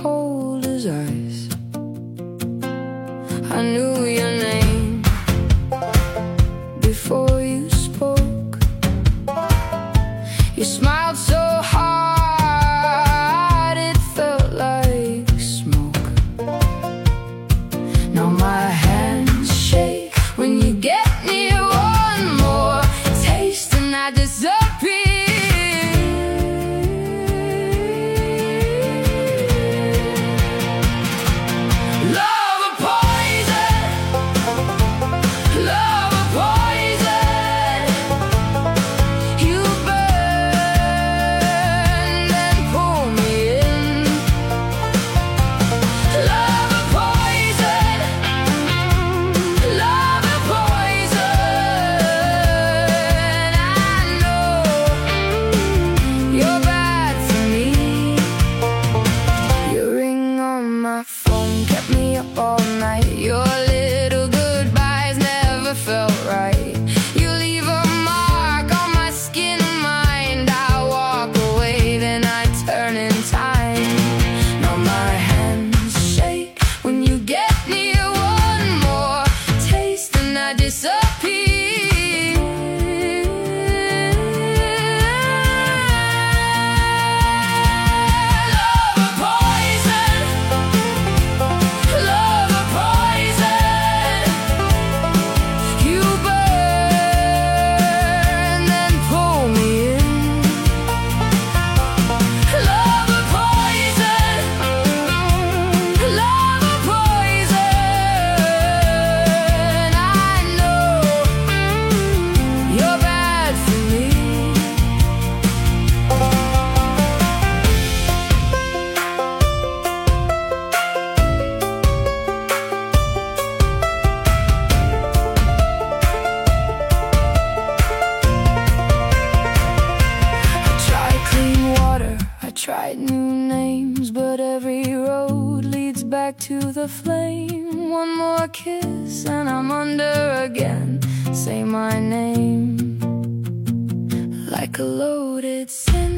cold as ice. I knew your name before you spoke. You smiled so hard it felt like smoke. Now my hands shake when you get near. One more taste and I disappear. All night, your little goodbyes never felt right. You leave a mark on my skin and mind. I walk away, then I turn in time. Now my hands shake when you get near. One more taste and I disappear. Tried new names, but every road leads back to the flame. One more kiss and I'm under again. Say my name like a loaded sentence.